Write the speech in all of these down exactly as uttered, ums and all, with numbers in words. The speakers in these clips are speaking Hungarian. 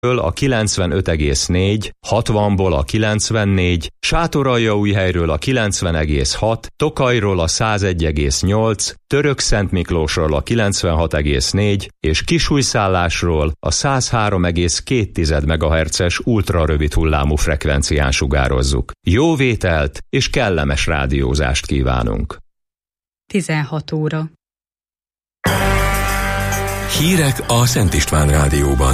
a kilencvenöt egész négy, hatvanból a kilencvennégy, Sátoraljaújhelyről a kilencven egész hat, Tokajról a száz egy egész nyolc, Törökszentmiklósról a kilencvenhat egész négy és Kisújszállásról a száz három egész két megahertzes ultrarövid hullámú frekvencián sugározzuk. Jó vételt és kellemes rádiózást kívánunk! tizenhat óra. Hírek a Szent István Rádióban.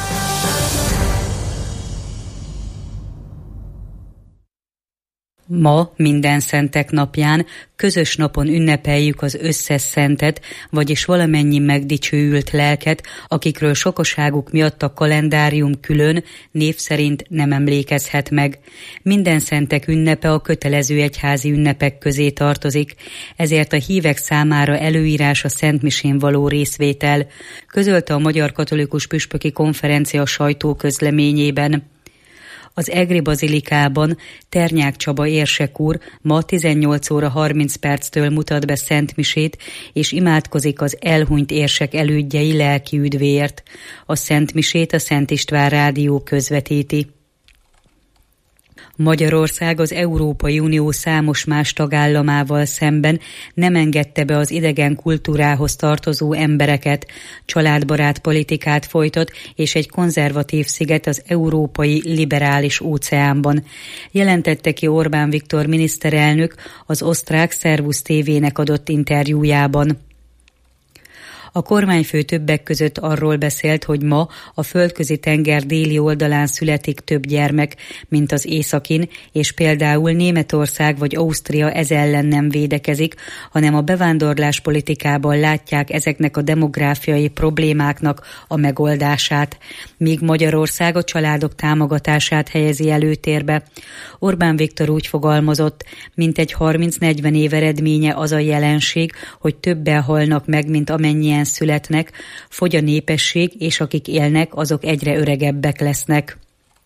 Ma, Mindenszentek napján, közös napon ünnepeljük az összes szentet, vagyis valamennyi megdicsőült lelket, akikről sokaságuk miatt a kalendárium külön, név szerint nem emlékezhet meg. Mindenszentek ünnepe a kötelező egyházi ünnepek közé tartozik, ezért a hívek számára előírás a szentmisén való részvétel, közölte a Magyar Katolikus Püspöki Konferencia sajtóközleményében. Az Egri Bazilikában Ternyák Csaba érsek úr ma tizennyolc óra harminc perctől mutat be szentmisét, és imádkozik az elhunyt érsek elődjei lelki üdvéért. A szentmisét a Szent István Rádió közvetíti. Magyarország az Európai Unió számos más tagállamával szemben nem engedte be az idegen kultúrához tartozó embereket, családbarát politikát folytat, és egy konzervatív sziget az európai liberális óceánban. Jelentette ki Orbán Viktor miniszterelnök az osztrák Servus té vének adott interjújában. A kormányfő többek között arról beszélt, hogy ma a földközi tenger déli oldalán születik több gyermek, mint az északin, és például Németország vagy Ausztria ez ellen nem védekezik, hanem a bevándorlás politikában látják ezeknek a demográfiai problémáknak a megoldását, míg Magyarország a családok támogatását helyezi előtérbe. Orbán Viktor úgy fogalmazott, mint egy harminc-negyven év eredménye az a jelenség, hogy többen halnak meg, mint amennyien születnek, fogy a népesség, és akik élnek, azok egyre öregebbek lesznek.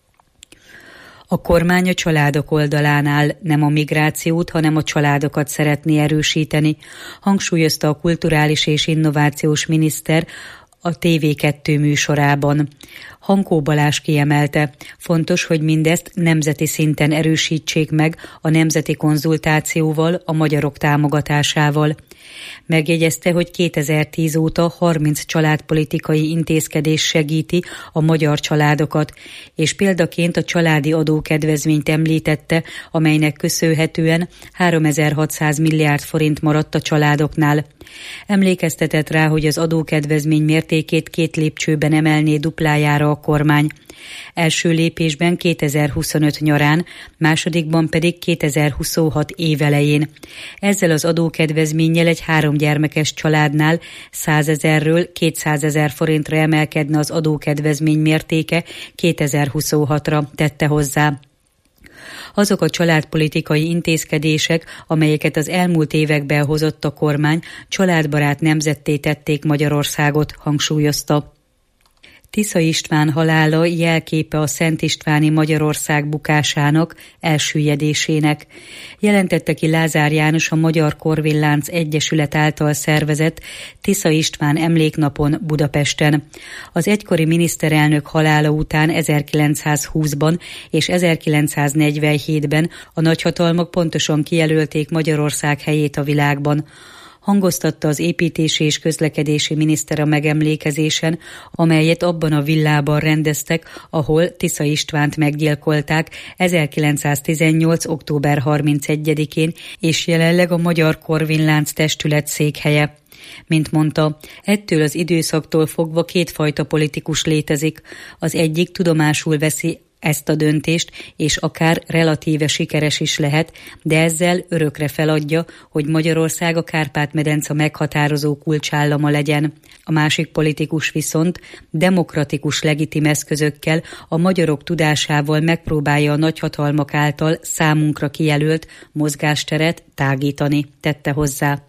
A kormány a családok oldalán áll, nem a migrációt, hanem a családokat szeretné erősíteni, hangsúlyozta a kulturális és innovációs miniszter a té vé kettő műsorában. Hankó Balázs kiemelte, fontos, hogy mindezt nemzeti szinten erősítsék meg a nemzeti konzultációval, a magyarok támogatásával. Megjegyezte, hogy kétezer-tíz óta harminc családpolitikai intézkedés segíti a magyar családokat, és példaként a családi adókedvezményt említette, amelynek köszönhetően háromezer-hatszáz milliárd forint maradt a családoknál. Emlékeztetett rá, hogy az adókedvezmény mértékét két lépcsőben emelné duplájára a kormány. Első lépésben kétezer-huszonöt nyarán, másodikban pedig kétezer-huszonhat évelején. Ezzel az adókedvezménnyel egy három gyermekes családnál százezerről kétszázezer forintra emelkedne az adókedvezmény mértéke kétezer-huszonhatra, tette hozzá. Azok a családpolitikai intézkedések, amelyeket az elmúlt években hozott a kormány, családbarát nemzetté tették Magyarországot, hangsúlyozta. Tisza István halála jelképe a Szent Istváni Magyarország bukásának, elsüllyedésének. Jelentette ki Lázár János a Magyar Korvillánc Egyesület által szervezett Tisza István emléknapon Budapesten. Az egykori miniszterelnök halála után ezerkilencszázhúszban és ezerkilencszáznegyvenhétben a nagyhatalmak pontosan kijelölték Magyarország helyét a világban. Hangoztatta az építési és közlekedési miniszter a megemlékezésen, amelyet abban a villában rendeztek, ahol Tisza Istvánt meggyilkolták ezerkilencszáztizennyolc október harmincegyedikén, és jelenleg a Magyar Korvillánc Testület székhelye. Mint mondta, ettől az időszaktól fogva kétfajta politikus létezik. Az egyik tudomásul veszi ezt a döntést, és akár relatíve sikeres is lehet, de ezzel örökre feladja, hogy Magyarország a Kárpát-medence meghatározó kulcsállama legyen. A másik politikus viszont demokratikus legitim eszközökkel, a magyarok tudásával megpróbálja a nagyhatalmak által számunkra kijelölt mozgásteret tágítani, tette hozzá.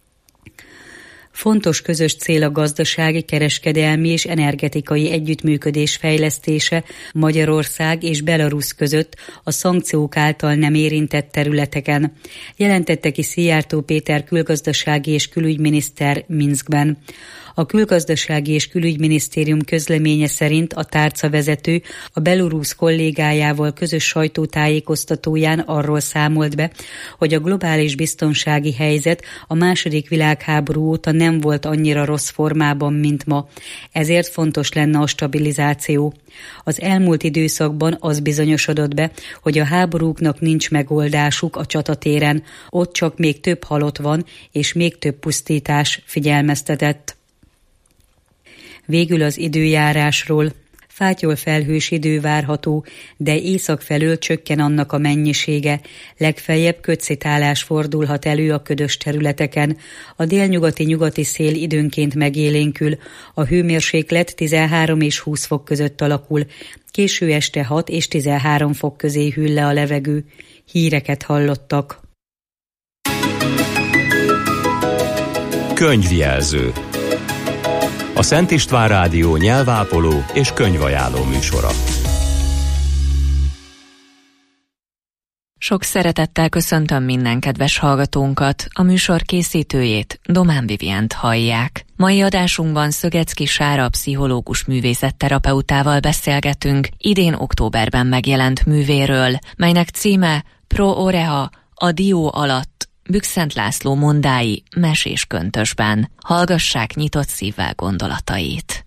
Fontos közös cél a gazdasági, kereskedelmi és energetikai együttműködés fejlesztése Magyarország és Belarusz között a szankciók által nem érintett területeken, jelentette ki Szijjártó Péter külgazdasági és külügyminiszter Minszkben. A külgazdasági és külügyminisztérium közleménye szerint a tárcavezető a belorusz kollégájával közös sajtótájékoztatóján arról számolt be, hogy a globális biztonsági helyzet a második világháború óta nem volt annyira rossz formában, mint ma. Ezért fontos lenne a stabilizáció. Az elmúlt időszakban az bizonyosodott be, hogy a háborúknak nincs megoldásuk a csatatéren, ott csak még több halott van, és még több pusztítás, figyelmeztetett. Végül az időjárásról. Fátyol felhős idő várható, de észak felől csökken annak a mennyisége. Legfeljebb kötszitálás fordulhat elő a ködös területeken. A délnyugati-nyugati szél időnként megélénkül. A hőmérséklet tizenhárom és húsz fok között alakul. Késő este hat és tizenhárom fok közé hűl le a levegő. Híreket hallottak. Könyvjelző. A Szent István Rádió nyelvápoló és könyvajánló műsora. Sok szeretettel köszöntöm minden kedves hallgatónkat, a műsor készítőjét, Domán Vivient hallják. Mai adásunkban Szögecki Sára pszichológus művészetterapeutával beszélgetünk idén októberben megjelent művéről, melynek címe Pro Oreha, a dió alatt, Bükszent László mondái mesés köntösben. Hallgassák nyitott szívvel gondolatait.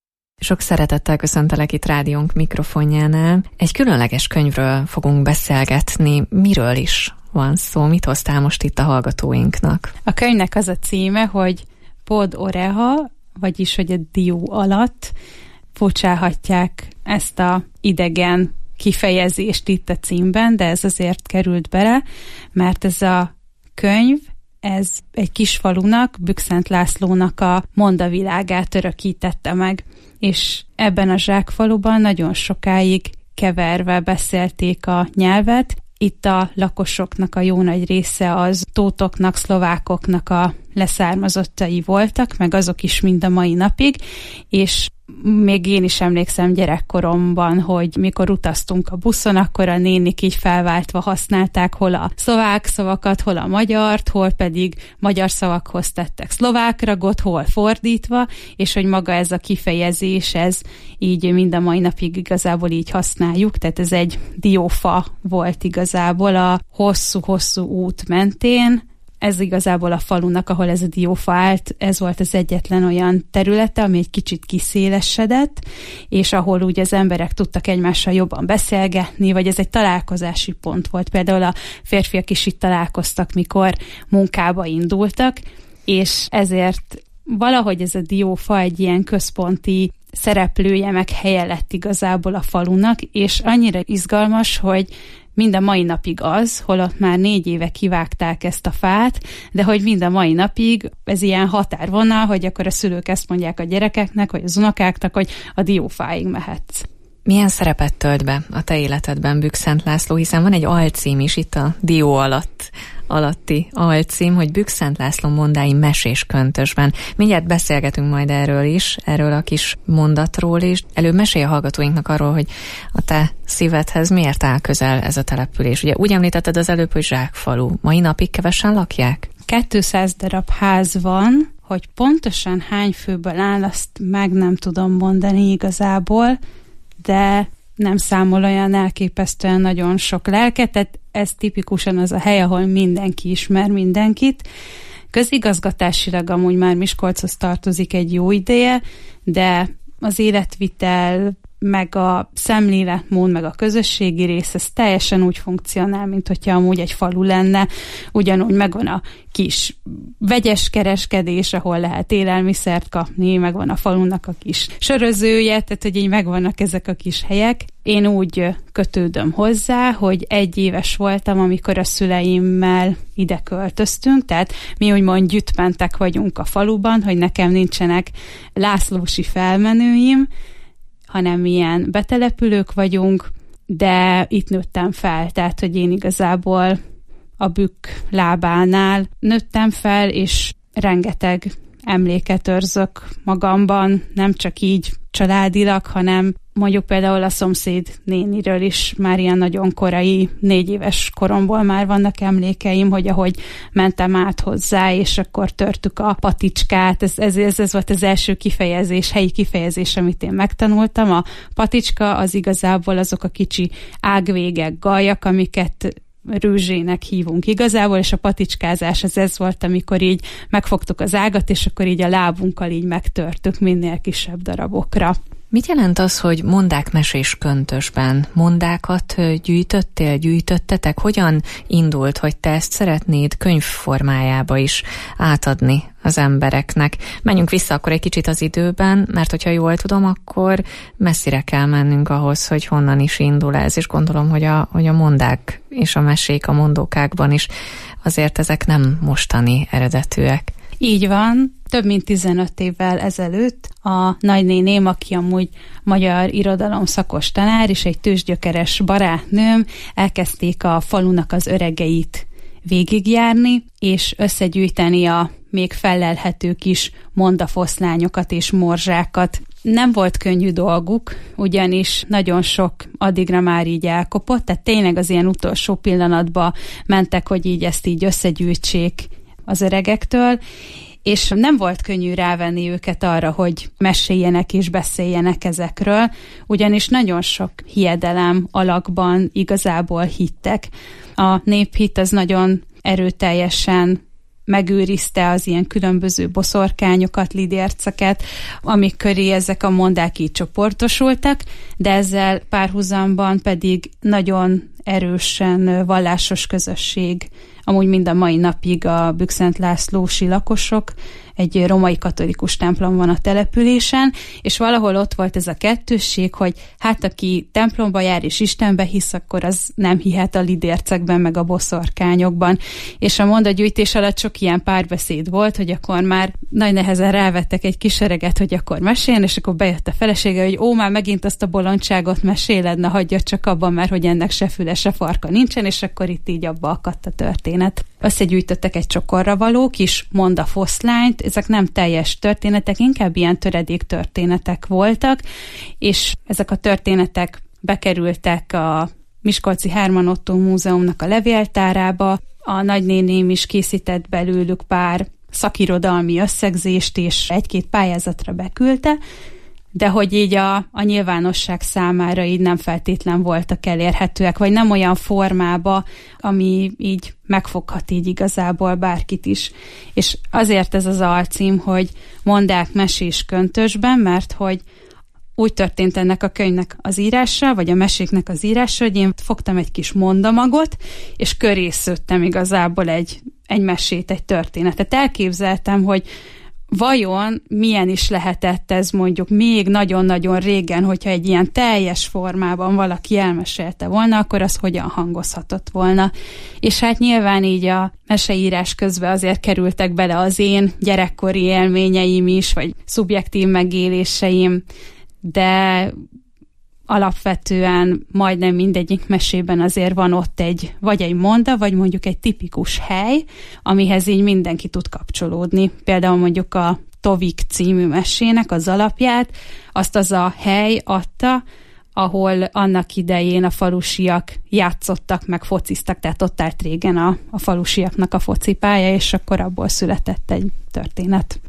Sok szeretettel köszöntelek itt rádiónk mikrofonjánál. Egy különleges könyvről fogunk beszélgetni. Miről is van szó? Mit hoztál most itt a hallgatóinknak? A könyvnek az a címe, hogy Pod Oreha, vagyis hogy a dió alatt. Furcsálhatják ezt a idegen kifejezést itt a címben, de ez azért került bele, mert ez a könyv, ez egy kis falunak, Bükszent Lászlónak a mondavilágát örökítette meg, és ebben a zsákfaluban nagyon sokáig keverve beszélték a nyelvet. Itt a lakosoknak a jó nagy része az tótoknak, szlovákoknak a leszármazottai voltak, meg azok is mind a mai napig, és még én is emlékszem gyerekkoromban, hogy mikor utaztunk a buszon, akkor a nénik így felváltva használták hol a szlovák szavakat, hol a magyart, hol pedig magyar szavakhoz tettek szlovák ragot, hol fordítva, és hogy maga ez a kifejezés, ez így mind a mai napig igazából így használjuk, tehát ez egy diófa volt igazából a hosszú-hosszú út mentén. Ez igazából a falunak, ahol ez a diófa állt, ez volt az egyetlen olyan területe, ami egy kicsit kiszélesedett, és ahol úgy az emberek tudtak egymással jobban beszélgetni, vagy ez egy találkozási pont volt. Például a férfiak is itt találkoztak, mikor munkába indultak, és ezért valahogy ez a diófa egy ilyen központi szereplője, meg helye lett igazából a falunak, és annyira izgalmas, hogy mind a mai napig az, holott már négy éve kivágták ezt a fát, de hogy mind a mai napig ez ilyen határvonal, hogy akkor a szülők ezt mondják a gyerekeknek, vagy az unokáknak, hogy a diófáig mehetsz. Milyen szerepet tölt be a te életedben Bükszent László, hiszen van egy alcím is itt a dió alatt, alatti alcím, hogy Bükszent László mondái mesés köntösben. Mindjárt beszélgetünk majd erről is, erről a kis mondatról is. Előbb mesélj a hallgatóinknak arról, hogy a te szívedhez miért áll közel ez a település. Ugye úgy említetted az előbb, hogy zsákfalu. Mai napig kevesen lakják? kétszáz darab ház van, hogy pontosan hány főből áll, azt meg nem tudom mondani igazából, de nem számol olyan elképesztően nagyon sok lelket, tehát ez tipikusan az a hely, ahol mindenki ismer mindenkit. Közigazgatásilag amúgy már Miskolchoz tartozik egy jó ideje, de az életvitel, meg a szemléletmód, meg a közösségi rész, ez teljesen úgy funkcionál, mint hogyha amúgy egy falu lenne. Ugyanúgy megvan a kis vegyes kereskedés, ahol lehet élelmiszert kapni, megvan a falunak a kis sörözője, tehát hogy így megvannak ezek a kis helyek. Én úgy kötődöm hozzá, hogy egy éves voltam, amikor a szüleimmel ide költöztünk, tehát mi úgymond gyüttmentek vagyunk a faluban, hogy nekem nincsenek lászlósi felmenőim, hanem ilyen betelepülők vagyunk, de itt nőttem fel, tehát hogy én igazából a bükk lábánál nőttem fel, és rengeteg emléket őrzök magamban, nem csak így családilag, hanem mondjuk például a szomszéd néniről is már ilyen nagyon korai, négy éves koromból már vannak emlékeim, hogy ahogy mentem át hozzá, és akkor törtük a paticskát, ez, ez, ez, ez volt az első kifejezés, helyi kifejezés, amit én megtanultam. A paticska az igazából azok a kicsi ágvégek, gajak, amiket rőzsének hívunk igazából, és a paticskázás az ez volt, amikor így megfogtuk az ágat, és akkor így a lábunkkal így megtörtük minél kisebb darabokra. Mit jelent az, hogy mondák mesés köntösben? Mondákat gyűjtöttél, gyűjtöttetek? Hogyan indult, hogy te ezt szeretnéd könyv formájába is átadni az embereknek? Menjünk vissza akkor egy kicsit az időben, mert hogyha jól tudom, akkor messzire kell mennünk ahhoz, hogy honnan is indul ez, és gondolom, hogy a, hogy a mondák és a mesék a mondókákban is azért ezek nem mostani eredetűek. Így van. Több mint tizenöt évvel ezelőtt a nagynéném, aki amúgy magyar irodalom szakos tanár, és egy tőzsgyökeres barátnőm, elkezdték a falunak az öregeit végigjárni, és összegyűjteni a még fellelhető kis mondafoszlányokat és morzsákat. Nem volt könnyű dolguk, ugyanis nagyon sok addigra már így elkopott, tehát tényleg az ilyen utolsó pillanatban mentek, hogy így ezt így összegyűjtsék az öregektől, és nem volt könnyű rávenni őket arra, hogy meséljenek és beszéljenek ezekről, ugyanis nagyon sok hiedelem alakban igazából hittek. A néphit az nagyon erőteljesen megőrizte az ilyen különböző boszorkányokat, lidérceket, amik köré ezek a mondák így csoportosultak, de ezzel párhuzamban pedig nagyon erősen vallásos közösség, amúgy mind a mai napig a Bükszent Lászlósi lakosok, egy római katolikus templom van a településen, és valahol ott volt ez a kettősség, hogy hát aki templomba jár és Istenbe hisz, akkor az nem hihet a lidércekben, meg a boszorkányokban. És a mondagyűjtés alatt sok ilyen párbeszéd volt, hogy akkor már nagy nehezen rávettek egy kis öreget, hogy akkor meséljen, és akkor bejött a felesége, hogy ó, már megint azt a bolondságot meséled, na hagyja csak abban, mert hogy ennek se füle, se farka nincsen, és akkor itt így abba akadt a történet. Összegyűjtöttek egy csokorra való kis mondafoszlányt, ezek nem teljes történetek, inkább ilyen töredék történetek voltak, és ezek a történetek bekerültek a Miskolci Hermann Ottó Múzeumnak a levéltárába, a nagynéném is készített belőlük pár szakirodalmi összegzést, és egy-két pályázatra beküldte, de hogy így a, a nyilvánosság számára így nem feltétlen voltak elérhetőek, vagy nem olyan formába, ami így megfoghat így igazából bárkit is. És azért ez az alcím, hogy mondák mesés köntösben, mert hogy úgy történt ennek a könyvnek az írása, vagy a meséknek az írása, hogy én fogtam egy kis mondamagot, és köré szőttem igazából egy, egy mesét, egy történetet. Elképzeltem, hogy vajon milyen is lehetett ez mondjuk még nagyon-nagyon régen, hogyha egy ilyen teljes formában valaki elmesélte volna, akkor az hogyan hangozhatott volna. És hát nyilván így a meseírás közben azért kerültek bele az én gyerekkori élményeim is, vagy szubjektív megéléseim, de alapvetően majdnem mindegyik mesében azért van ott egy, vagy egy monda, vagy mondjuk egy tipikus hely, amihez így mindenki tud kapcsolódni. Például mondjuk a Tovik című mesének az alapját, azt az a hely adta, ahol annak idején a falusiak játszottak, meg fociztak, tehát ott állt régen a, a falusiaknak a focipálya, és akkor abból született egy történet.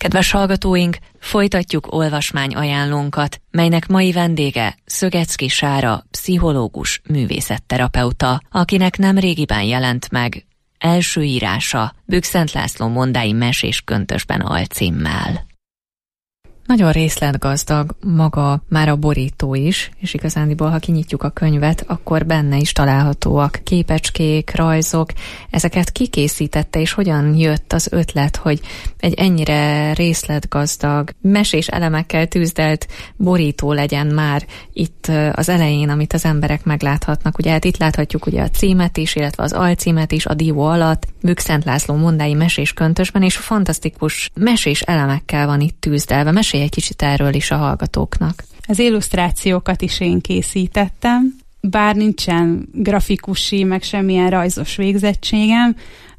Kedves hallgatóink, folytatjuk olvasmány ajánlónkat, melynek mai vendége Szögecki Sára, pszichológus, művészetterapeuta, akinek nemrégiben jelent meg első írása Bükszent László mondái Mesés köntösben alcímmel. Nagyon részletgazdag maga már a borító is, és igazándiból, ha kinyitjuk a könyvet, akkor benne is találhatóak képecskék, rajzok. Ezeket kikészítette, és hogyan jött az ötlet, hogy egy ennyire részletgazdag, mesés elemekkel tűzdelt borító legyen már itt az elején, amit az emberek megláthatnak. Ugye hát itt láthatjuk ugye a címet is, illetve az alcímet is, a dió alatt, Bükszent László mondái Mesés köntösben, és fantasztikus mesés elemekkel van itt tűzdelve. Mesélj egy kicsit erről is a hallgatóknak. Az illusztrációkat is én készítettem, bár nincsen grafikusi, meg semmilyen rajzos végzettségem,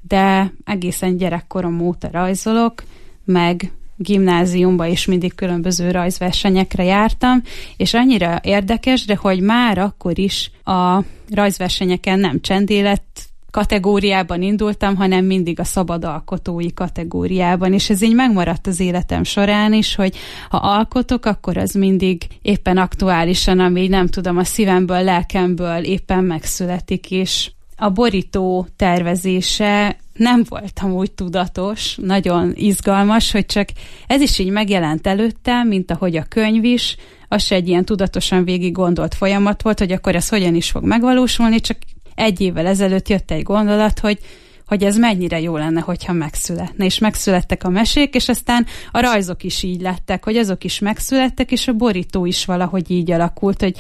de egészen gyerekkorom óta rajzolok, meg gimnáziumba is mindig különböző rajzversenyekre jártam, és annyira érdekes, de hogy már akkor is a rajzversenyeken nem csendélet kategóriában indultam, hanem mindig a szabadalkotói kategóriában, és ez így megmaradt az életem során is, hogy ha alkotok, akkor az mindig éppen aktuálisan, ami nem tudom, a szívemből, lelkemből éppen megszületik, és a borító tervezése nem voltam úgy tudatos, nagyon izgalmas, hogy csak ez is így megjelent előttem, mint ahogy a könyv is, az se egy ilyen tudatosan végig gondolt folyamat volt, hogy akkor ez hogyan is fog megvalósulni, csak egy évvel ezelőtt jött egy gondolat, hogy, hogy ez mennyire jó lenne, hogyha megszületne. És megszülettek a mesék, és aztán a rajzok is így lettek, hogy azok is megszülettek, és a borító is valahogy így alakult, hogy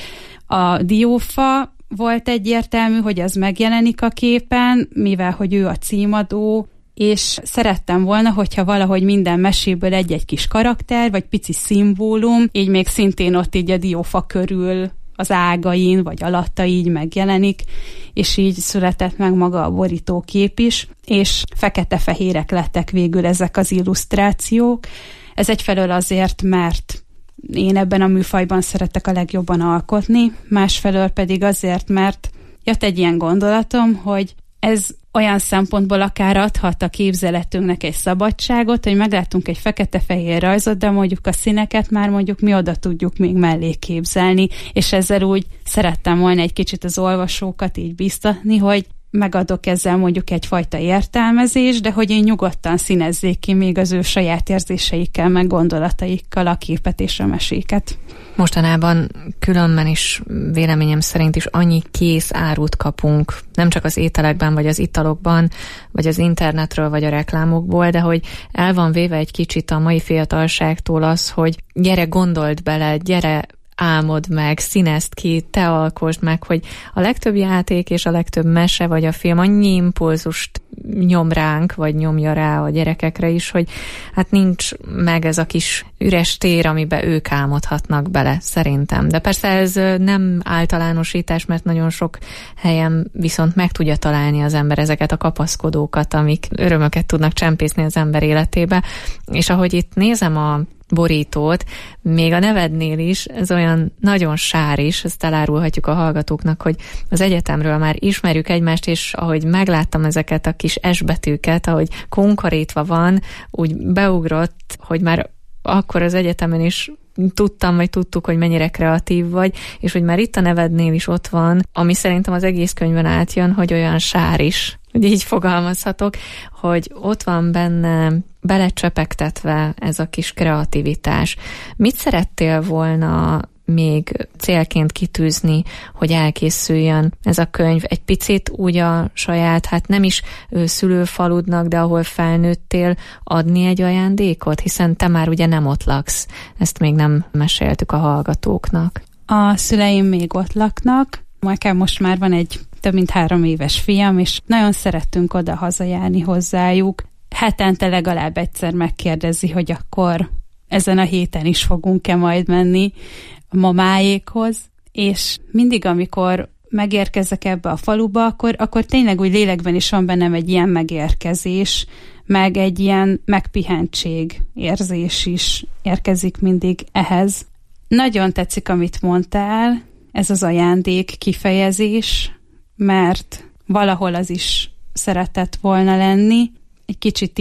a diófa volt egyértelmű, hogy az megjelenik a képen, mivel hogy ő a címadó, és szerettem volna, hogyha valahogy minden meséből egy-egy kis karakter, vagy pici szimbólum, így még szintén ott így a diófa körül az ágain, vagy alatta így megjelenik, és így született meg maga a borítókép is, és fekete-fehérek lettek végül ezek az illusztrációk. Ez egyfelől azért, mert én ebben a műfajban szeretek a legjobban alkotni, másfelől pedig azért, mert jött egy ilyen gondolatom, hogy ez olyan szempontból akár adhat a képzeletünknek egy szabadságot, hogy meglátunk egy fekete-fehér rajzot, de mondjuk a színeket már mondjuk mi oda tudjuk még mellé képzelni, és ezzel úgy szerettem volna egy kicsit az olvasókat így biztatni, hogy megadok ezzel mondjuk egyfajta értelmezés, de hogy én nyugodtan színezzék ki még az ő saját érzéseikkel, meg gondolataikkal a képet és a meséket. Mostanában különben is, véleményem szerint is annyi kész árut kapunk, nem csak az ételekben, vagy az italokban, vagy az internetről, vagy a reklámokból, de hogy el van véve egy kicsit a mai fiatalságtól az, hogy gyere, gondold bele, gyere, álmod meg, színezd ki, te alkosd meg, hogy a legtöbb játék és a legtöbb mese vagy a film annyi impulzust nyom ránk, vagy nyomja rá a gyerekekre is, hogy hát nincs meg ez a kis üres tér, amiben ők álmodhatnak bele, szerintem. De persze ez nem általánosítás, mert nagyon sok helyen viszont meg tudja találni az ember ezeket a kapaszkodókat, amik örömöket tudnak csempészni az ember életébe. És ahogy itt nézem a borítót, még a nevednél is, ez olyan nagyon sár is, ezt elárulhatjuk a hallgatóknak, hogy az egyetemről már ismerjük egymást, és ahogy megláttam ezeket a kis S-betűket, ahogy konkorítva van, úgy beugrott, hogy már akkor az egyetemen is tudtam, vagy tudtuk, hogy mennyire kreatív vagy, és hogy már itt a nevednél is ott van, ami szerintem az egész könyvben átjön, hogy olyan sár is, hogy így fogalmazhatok, hogy ott van benne belecsepegtetve ez a kis kreativitás. Mit szerettél volna még célként kitűzni, hogy elkészüljön ez a könyv? Egy picit úgy a saját, hát nem is szülőfaludnak, de ahol felnőttél, adni egy ajándékot? Hiszen te már ugye nem ott laksz. Ezt még nem meséltük a hallgatóknak. A szüleim még ott laknak. Nekem most már van egy több mint három éves fiam, és nagyon szerettünk oda hazajárni hozzájuk. Hetente legalább egyszer megkérdezi, hogy akkor ezen a héten is fogunk-e majd menni a mamáékhoz, és mindig, amikor megérkezek ebbe a faluba, akkor, akkor tényleg úgy lélekben is van bennem egy ilyen megérkezés, meg egy ilyen megpihentség érzés is érkezik mindig ehhez. Nagyon tetszik, amit mondtál, ez az ajándék kifejezés, mert valahol az is szeretett volna lenni. Egy kicsit így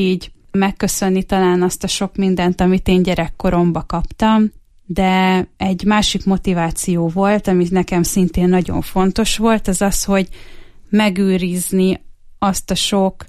megköszönni talán azt a sok mindent, amit én gyerekkoromban kaptam, de egy másik motiváció volt, amit nekem szintén nagyon fontos volt, az az, hogy megőrizni azt a sok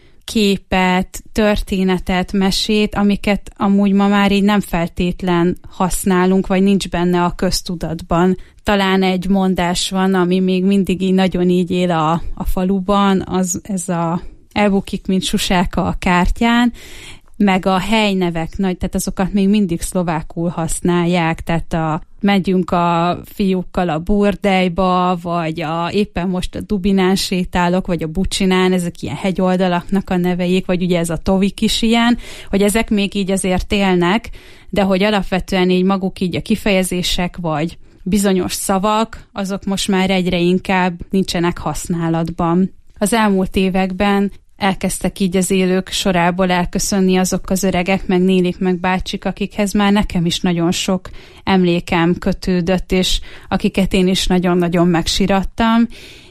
képet, történetet, mesét, amiket amúgy ma már így nem feltétlen használunk, vagy nincs benne a köztudatban. Talán egy mondás van, ami még mindig így nagyon így él a, a faluban, az ez a elbukik, mint susáka a kártyán, meg a helynevek, nagy, tehát azokat még mindig szlovákul használják, tehát a, megyünk a fiúkkal a burdejba, vagy a, éppen most a Dubinán sétálok, vagy a Bucsinán, ezek ilyen hegyoldalaknak a neveik, vagy ugye ez a Tovik is ilyen, hogy ezek még így azért élnek, de hogy alapvetően így maguk így a kifejezések, vagy bizonyos szavak, azok most már egyre inkább nincsenek használatban. Az elmúlt években elkezdtek így az élők sorából elköszönni azok az öregek, meg nénik, meg bácsik, akikhez már nekem is nagyon sok emlékem kötődött, és akiket én is nagyon-nagyon megsirattam,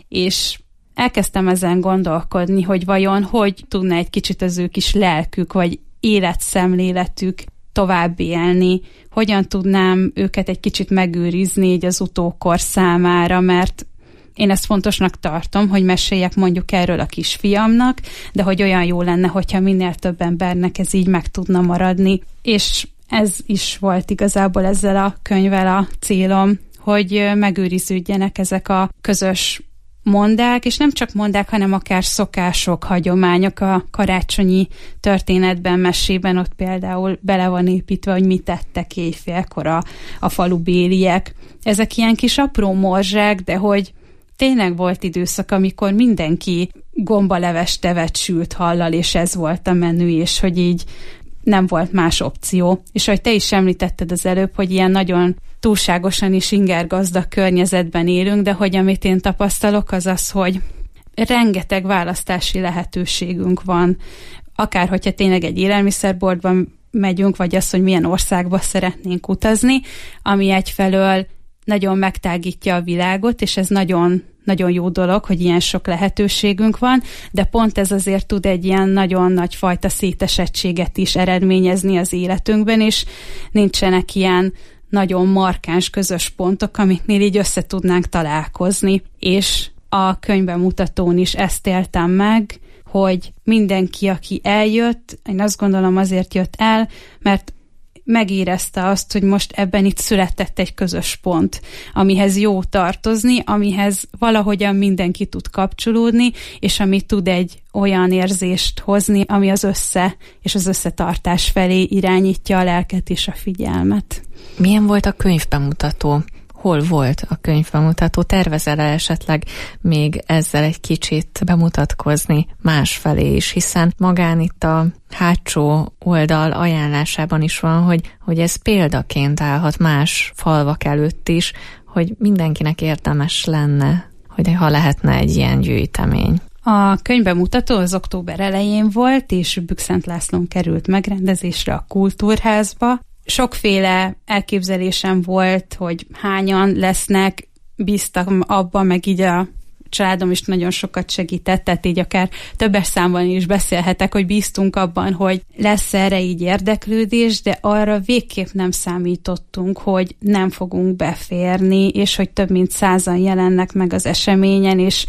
és elkezdtem ezen gondolkodni, hogy vajon hogy tudna egy kicsit az ő kis lelkük, vagy életszemléletük tovább élni, hogyan tudnám őket egy kicsit megőrizni így az utókor számára, mert én ezt fontosnak tartom, hogy meséljek mondjuk erről a kisfiamnak, de hogy olyan jó lenne, hogyha minél több embernek ez így meg tudna maradni. És ez is volt igazából ezzel a könyvvel a célom, hogy megőriződjenek ezek a közös mondák, és nem csak mondák, hanem akár szokások, hagyományok a karácsonyi történetben, mesében ott például bele van építve, hogy mit tettek éjfélkor a, a falubéliek. Ezek ilyen kis apró morzsák, de hogy tényleg volt időszak, amikor mindenki gombaleves tevet sült hallal, és ez volt a menü, és hogy így nem volt más opció. És ahogy te is említetted az előbb, hogy ilyen nagyon túlságosan is ingergazdag környezetben élünk, de hogy amit én tapasztalok, az az, hogy rengeteg választási lehetőségünk van. Akár hogyha tényleg egy élelmiszerboltban megyünk, vagy az, hogy milyen országba szeretnénk utazni, ami egyfelől nagyon megtágítja a világot, és ez nagyon, nagyon jó dolog, hogy ilyen sok lehetőségünk van, de pont ez azért tud egy ilyen nagyon nagy fajta szétesettséget is eredményezni az életünkben, és nincsenek ilyen nagyon markáns közös pontok, amiknél így össze tudnánk találkozni. És a könyvbemutatón is ezt éltem meg, hogy mindenki, aki eljött, én azt gondolom azért jött el, mert megérezte azt, hogy most ebben itt született egy közös pont, amihez jó tartozni, amihez valahogyan mindenki tud kapcsolódni, és ami tud egy olyan érzést hozni, ami az össze és az összetartás felé irányítja a lelket és a figyelmet. Milyen volt a könyvbemutató? Hol volt a könyvbemutató? Tervezel-e esetleg még ezzel egy kicsit bemutatkozni másfelé is, hiszen magán itt a hátsó oldal ajánlásában is van, hogy, hogy ez példaként állhat más falvak előtt is, hogy mindenkinek érdemes lenne, hogy ha lehetne egy ilyen gyűjtemény. A könyvbemutató az október elején volt, és Bükszent Lászlón került megrendezésre a Kultúrházba. Sokféle elképzelésem volt, hogy hányan lesznek, bíztam abban, meg így a családom is nagyon sokat segített, tehát így akár többes számban is beszélhetek, hogy bíztunk abban, hogy lesz erre így érdeklődés, de arra végképp nem számítottunk, hogy nem fogunk beférni, és hogy több mint százan jelennek meg az eseményen, és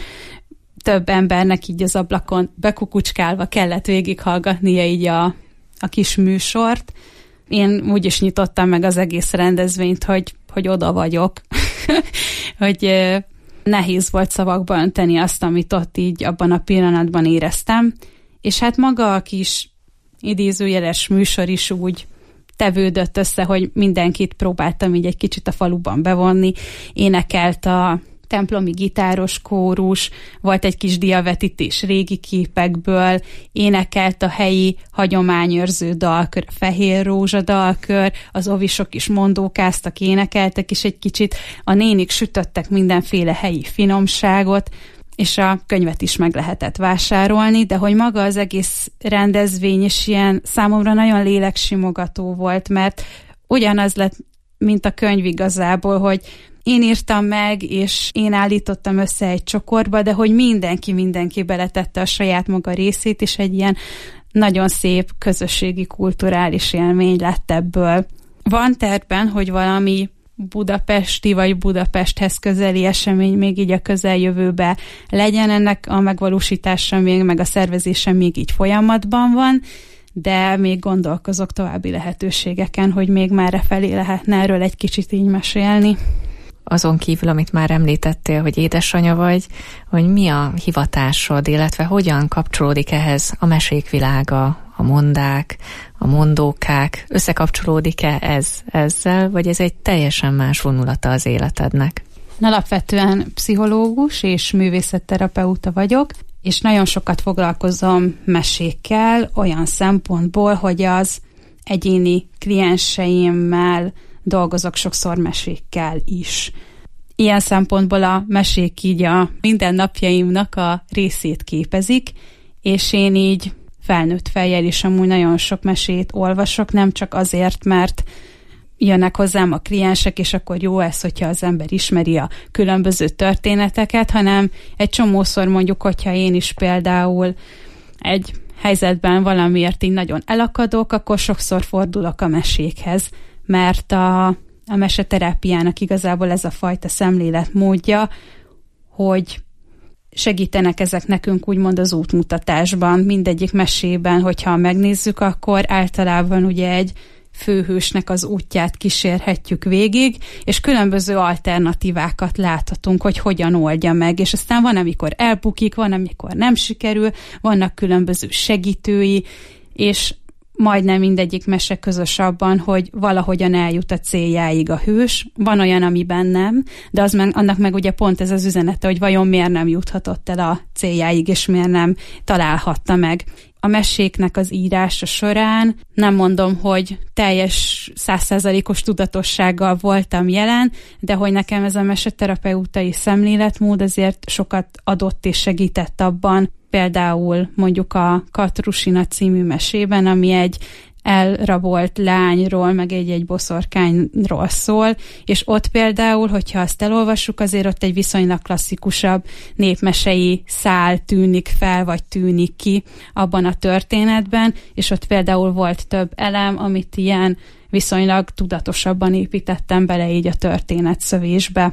több embernek így az ablakon bekukucskálva kellett végighallgatnia így a, a kis műsort. Én úgy is nyitottam meg az egész rendezvényt, hogy, hogy oda vagyok, hogy nehéz volt szavakba önteni azt, amit ott így abban a pillanatban éreztem, és hát maga a kis idézőjeles műsor is úgy tevődött össze, hogy mindenkit próbáltam így egy kicsit a faluban bevonni, énekelt a templomi gitáros kórus, volt egy kis diavetítés régi képekből, énekelt a helyi hagyományőrző dalkör, a Fehér Rózsa dalkör, az ovisok is mondókáztak, énekeltek, és egy kicsit a nénik sütöttek mindenféle helyi finomságot, és a könyvet is meg lehetett vásárolni, de hogy maga az egész rendezvény is ilyen számomra nagyon léleksimogató volt, mert ugyanaz lett, mint a könyv igazából, hogy én írtam meg, és én állítottam össze egy csokorba, de hogy mindenki, mindenki beletette a saját maga részét, és egy ilyen nagyon szép közösségi kulturális élmény lett ebből. Van tervben, hogy valami budapesti vagy Budapesthez közeli esemény még így a közeljövőben legyen, ennek a megvalósítása még, meg a szervezése még így folyamatban van, de még gondolkozok további lehetőségeken, hogy még merre felé lehetne erről egy kicsit így mesélni. Azon kívül, amit már említettél, hogy édesanya vagy, hogy mi a hivatásod, illetve hogyan kapcsolódik ehhez a mesék világa, a mondák, a mondókák, összekapcsolódik-e ez ezzel, vagy ez egy teljesen más vonulata az életednek? Alapvetően pszichológus és művészetterapeuta vagyok, és nagyon sokat foglalkozom mesékkel olyan szempontból, hogy az egyéni klienseimmel dolgozok sokszor mesékkel is. Ilyen szempontból a mesék így a mindennapjaimnak a részét képezik, és én így felnőtt fejjel is amúgy nagyon sok mesét olvasok, nem csak azért, mert jönnek hozzám a kliensek, és akkor jó ez, hogyha az ember ismeri a különböző történeteket, hanem egy csomószor mondjuk, hogyha én is például egy helyzetben valamiért így nagyon elakadok, akkor sokszor fordulok a mesékhez, mert a, a meseterápiának igazából ez a fajta szemléletmódja, hogy segítenek ezek nekünk úgymond az útmutatásban, mindegyik mesében, hogyha megnézzük, akkor általában ugye egy főhősnek az útját kísérhetjük végig, és különböző alternatívákat láthatunk, hogy hogyan oldja meg, és aztán van, amikor elbukik, van, amikor nem sikerül, vannak különböző segítői, és majdnem mindegyik mese közös abban, hogy valahogyan eljut a céljáig a hős. Van olyan, amiben nem, de az meg, annak meg ugye pont ez az üzenete, hogy vajon miért nem juthatott el a céljáig, és miért nem találhatta meg. A meséknek az írása során nem mondom, hogy teljes százszázalékos tudatossággal voltam jelen, de hogy nekem ez a meseterapeutai szemléletmód azért sokat adott és segített abban, például mondjuk a Katrusina című mesében, ami egy elrabolt lányról, meg egy-egy boszorkányról szól, és ott például, hogyha azt elolvassuk, azért ott egy viszonylag klasszikusabb népmesei szál tűnik fel, vagy tűnik ki abban a történetben, és ott például volt több elem, amit ilyen viszonylag tudatosabban építettem bele így a történetszövésbe.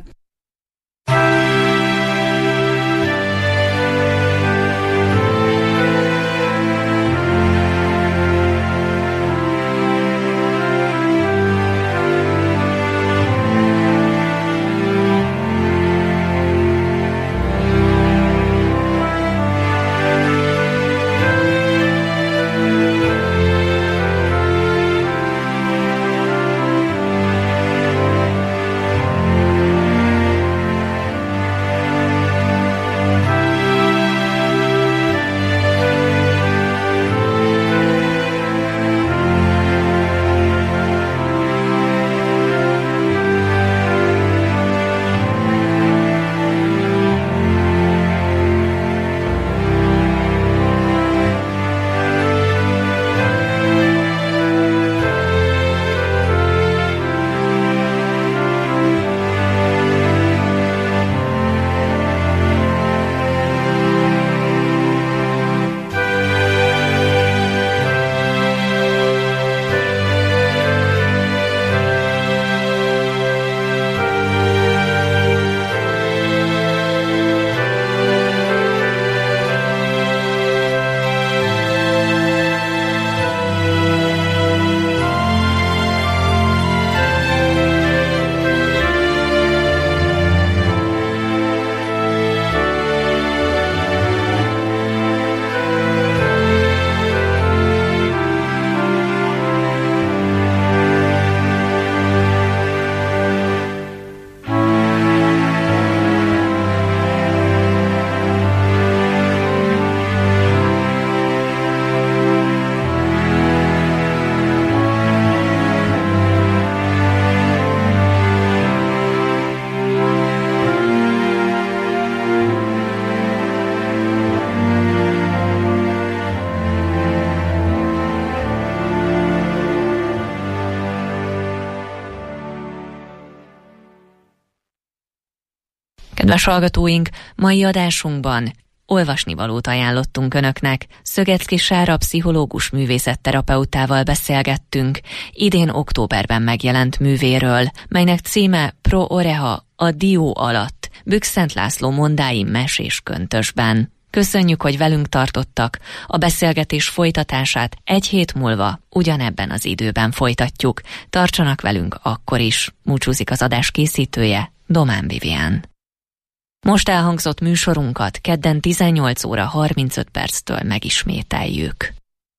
Kedves hallgatóink, mai adásunkban olvasnivalót ajánlottunk önöknek. Szögecki Sára pszichológus művészetterapeutával beszélgettünk idén októberben megjelent művéről, melynek címe Pro Oreha, a dió alatt, Bükszent László mondái mesés köntösben. Köszönjük, hogy velünk tartottak. A beszélgetés folytatását egy hét múlva ugyanebben az időben folytatjuk. Tartsanak velünk akkor is. Búcsúzik az adás készítője, Domán Vivien. Most elhangzott műsorunkat kedden tizennyolc óra harmincöt perctől megismételjük.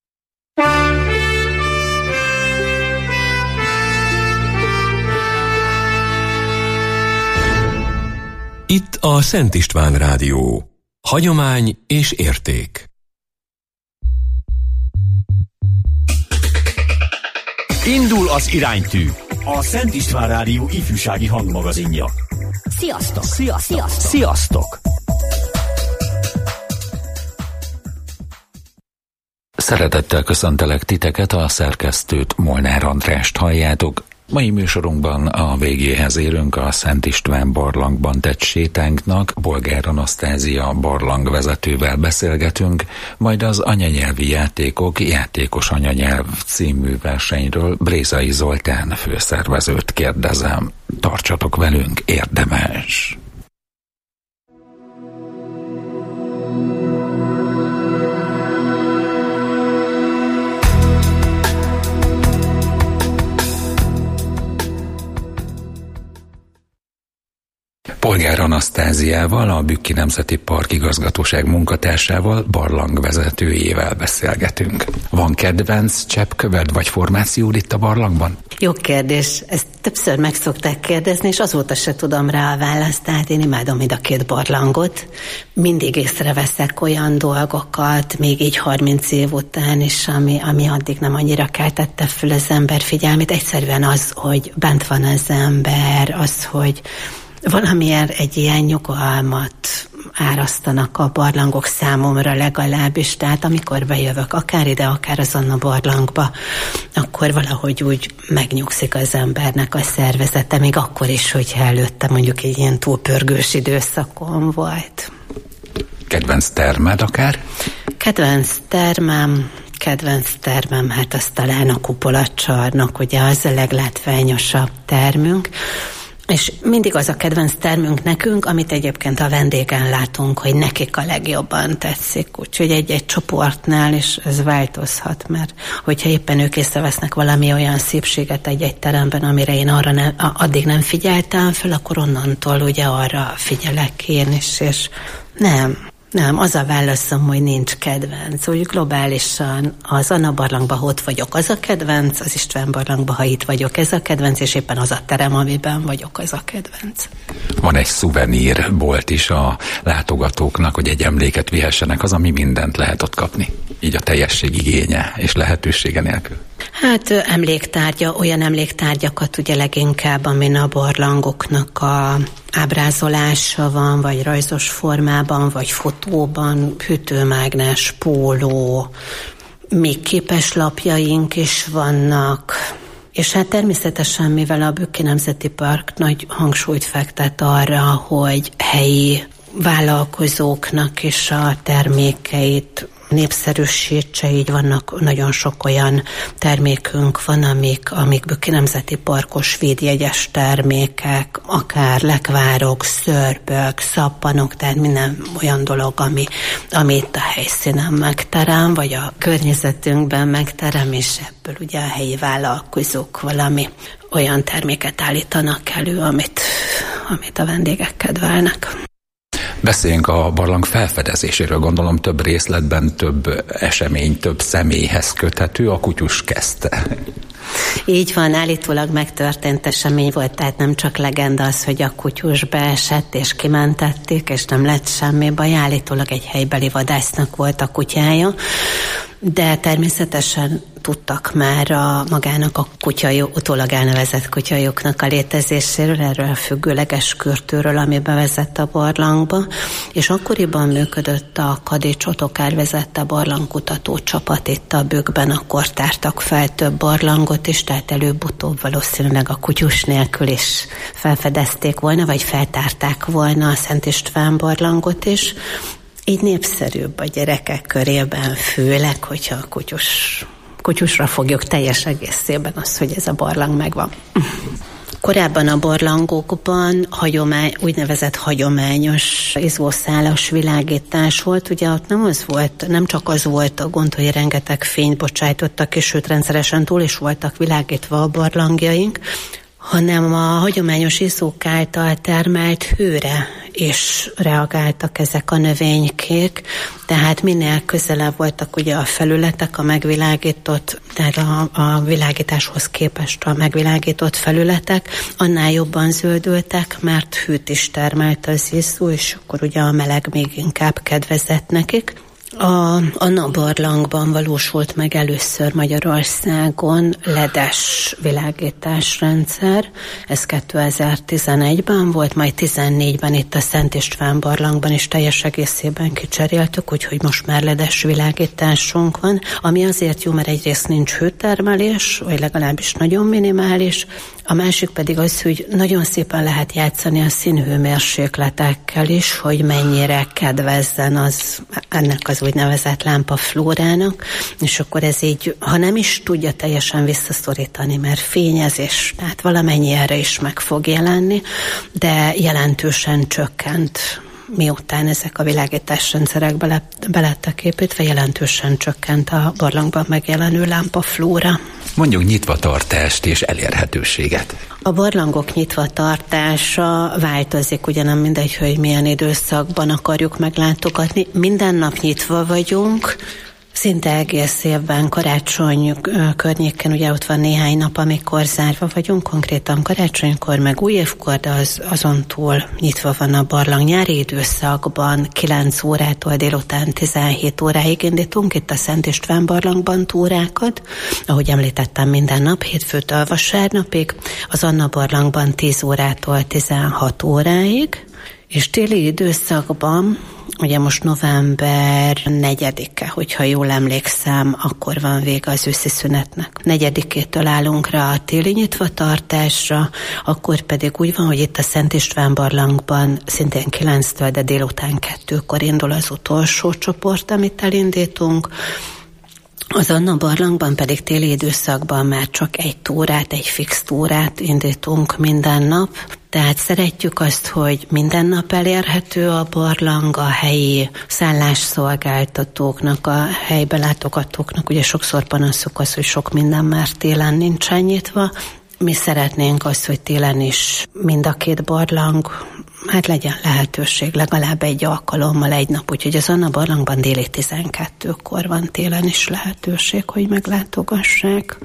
Itt a Szent István Rádió. Hagyomány és érték. Indul az iránytű. A Szent István Rádió ifjúsági hangmagazinja. Sziasztok! Sziasztok! Sziasztok! Sziasztok! Szeretettel köszöntelek titeket, a szerkesztőt, Molnár Andrást halljátok. Mai műsorunkban a végéhez érünk a Szent István barlangban tett sétánknak. Bolgár Anasztázia barlangvezetővel beszélgetünk, majd az anyanyelvi játékok Játékos Anyanyelv című versenyről Brézai Zoltán főszervezőt kérdezem. Tartsatok velünk, érdemes! Bolgár Anasztáziával, a Bükki Nemzeti Park igazgatóság munkatársával, barlangvezetőjével beszélgetünk. Van kedvenc cseppköved vagy formációd itt a barlangban? Jó kérdés. Ezt többször meg szokták kérdezni, és azóta se tudom rá a választ, tehát én imádom mind a két barlangot. Mindig észreveszek olyan dolgokat, még így harminc év után is, ami, ami addig nem annyira keltette föl az ember figyelmét. Egyszerűen az, hogy bent van az ember, az, hogy valamiért egy ilyen nyugalmat árasztanak a barlangok számomra legalábbis, tehát amikor bejövök akár ide, akár azon a barlangba, akkor valahogy úgy megnyugszik az embernek a szervezete, még akkor is, hogyha előtte mondjuk egy ilyen túlpörgős időszakon volt. Kedvenc termed akár? Kedvenc termem, kedvenc termem, hát az talán a kupolacsarnok, ugye az a leglátványosabb termünk, és mindig az a kedvenc termünk nekünk, amit egyébként a vendégen látunk, hogy nekik a legjobban tetszik. Úgyhogy egy-egy csoportnál is ez változhat, mert hogyha éppen ők észrevesznek valami olyan szépséget egy-egy teremben, amire én arra nem, addig nem figyeltem fel, akkor onnantól ugye arra figyelek én is, és nem... Nem, az a válaszom, hogy nincs kedvenc. Úgy globálisan az Anna barlangban, ha ott vagyok, az a kedvenc, az István barlangban, ha itt vagyok, ez a kedvenc, és éppen az a terem, amiben vagyok, az a kedvenc. Van egy szuvenírbolt is a látogatóknak, hogy egy emléket vihessenek, az, ami mindent lehet ott kapni. Így a teljesség igénye és lehetősége nélkül. Hát emléktárgya, olyan emléktárgyakat ugye leginkább, amin a barlangoknak a ábrázolása van, vagy rajzos formában, vagy fotóban, hűtőmágnes, póló, még képeslapjaink is vannak. És hát természetesen, mivel a Bükki Nemzeti Park nagy hangsúlyt fektet arra, hogy helyi vállalkozóknak is a termékeit népszerűsítse, így vannak nagyon sok olyan termékünk van, amik, amik Bükki Nemzeti Parkos védjegyes termékek, akár lekvárok, szörpök, szappanok, tehát minden olyan dolog, ami, ami itt a helyszínen megterem, vagy a környezetünkben megterem, és ebből ugye a helyi vállalkozók valami olyan terméket állítanak elő, amit, amit a vendégek kedvelnek. Beszéljünk a barlang felfedezéséről, gondolom több részletben, több esemény, több személyhez köthető, a kutyus kezdte. Így van, állítólag megtörtént esemény volt, tehát nem csak legenda az, hogy a kutyus beesett és kimentették, és nem lett semmi baj, állítólag egy helybeli vadásznak volt a kutyája, de természetesen tudtak már a magának a kutyajó, utólag elnevezett kutyajuknak a létezéséről, erről a függőleges kürtőről, ami bevezett a barlangba, és akkoriban működött a Kadics Ottokár vezette barlangkutató csapat itt a Bükkben, akkor tártak fel több barlangot is, tehát előbb-utóbb valószínűleg a kutyus nélkül is felfedezték volna, vagy feltárták volna a Szent István barlangot is, így népszerűbb a gyerekek körében, főleg, hogyha a kutyus, kutyusra fogjuk teljes egészében az, hogy ez a barlang megvan. Korábban a barlangokban hagyomány, úgynevezett hagyományos izószálas világítás volt. Ugye ott nem az volt, nem csak az volt a gond, hogy rengeteg fényt bocsájtottak, és sőt rendszeresen túl is voltak világítva a barlangjaink, hanem a hagyományos izzók által termelt hőre is reagáltak ezek a növénykék, tehát minél közelebb voltak ugye a felületek, a megvilágított, tehát a, a világításhoz képest a megvilágított felületek, annál jobban zöldültek, mert hőt is termelt az izzó, és akkor ugye a meleg még inkább kedvezett nekik. A Anna barlangban valósult meg először Magyarországon ledes világításrendszer. Ez kétezer-tizenegyben volt, majd tizennégyben itt a Szent István barlangban is teljes egészében kicseréltük, úgyhogy most már ledes világításunk van, ami azért jó, mert egyrészt nincs hőtermelés, vagy legalábbis nagyon minimális, a másik pedig az, hogy nagyon szépen lehet játszani a színhőmérsékletekkel is, hogy mennyire kedvezzen az, ennek az úgynevezett lámpaflórának, és akkor ez így, ha nem is tudja teljesen visszaszorítani, mert fényezés, tehát valamennyi erre is meg fog jelenni, de jelentősen csökkent, miután ezek a világításrendszerek bele, belettek építve, jelentősen csökkent a barlangban megjelenő lámpaflóra. Mondjuk nyitvatartást és elérhetőséget. A barlangok nyitvatartása változik, ugye nem mindegy, hogy milyen időszakban akarjuk meglátogatni. Minden nap nyitva vagyunk, szinte egész évben, karácsony környéken, ugye ott van néhány nap, amikor zárva vagyunk, konkrétan karácsonykor, meg új évkor, de az, azon túl nyitva van a barlang. Nyári időszakban kilenc órától délután tizenhét óráig indítunk itt a Szent István barlangban túrákat, ahogy említettem, minden nap, hétfőtől vasárnapig, az Anna barlangban tíz órától tizenhat óráig, és téli időszakban, ugye most november negyedike, hogyha jól emlékszem, akkor van vége az őszi szünetnek. Negyedikétől állunk rá a téli nyitvatartásra, akkor pedig úgy van, hogy itt a Szent István barlangban szintén kilenctől, de délután kettőkor indul az utolsó csoport, amit elindítunk. Az Anna barlangban pedig téli időszakban már csak egy túrát, egy fix túrát indítunk minden nap. Tehát szeretjük azt, hogy minden nap elérhető a barlang, a helyi szállásszolgáltatóknak, a helybe látogatóknak. Ugye sokszor panaszuk az, hogy sok minden már télen nincsen nyitva. Mi szeretnénk azt, hogy télen is mind a két barlang, hát legyen lehetőség legalább egy alkalommal egy nap, úgyhogy az Anna barlangban déli tizenkettőkor van télen is lehetőség, hogy meglátogassák.